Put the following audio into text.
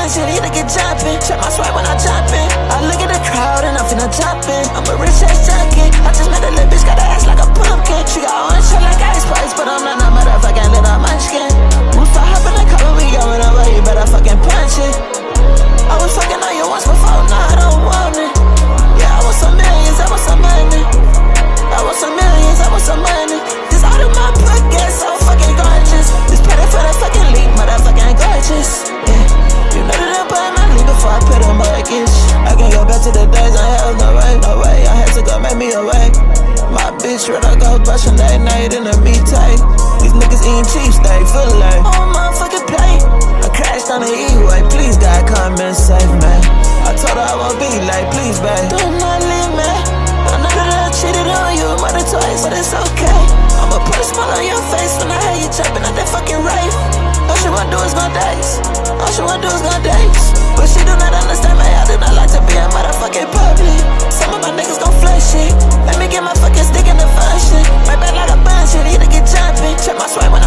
shit, either get jumping. Check my swipe when I jump in. I look at the crowd and I'm finna jump in. I'm a rich ass junkie. I just met a little bitch, got her ass like a pumpkin. She got orange shit like ice spice, but I'm not no motherfucking little munchkin. We fuck up in the car when we going over, you better fucking punch it. I was fucking on you once before, now I don't want it. Yeah, I want some millions, I want some money. I want some millions, I want some money. This all of my pockets so fucking gorgeous. This petty for the fucking leak, motherfucking gorgeous. Yeah, you know that I'm putting my leave before I put a mortgage. I can't go back to the days I had no way, no way. I had to go make me away. My bitch rather go brushing that night in a meat tight. These niggas eating cheap steak, full like on motherfucking plate. I crashed on the E-way, please God come and save me. I told her I won't be like, please babe, do not leave me. I know that I cheated on you more than twice, but it's okay. I'ma put a smile on your face when I hear you jumping at that fucking rave. All she wanna do is go days. All she wanna do is go days. But she do not understand me, I do not like to be in motherfucking public. Some of my niggas gon' flash shit. Let me get my fucking stick in the fun shit. Right back like a bun shit, either get jumping. Check my swipe when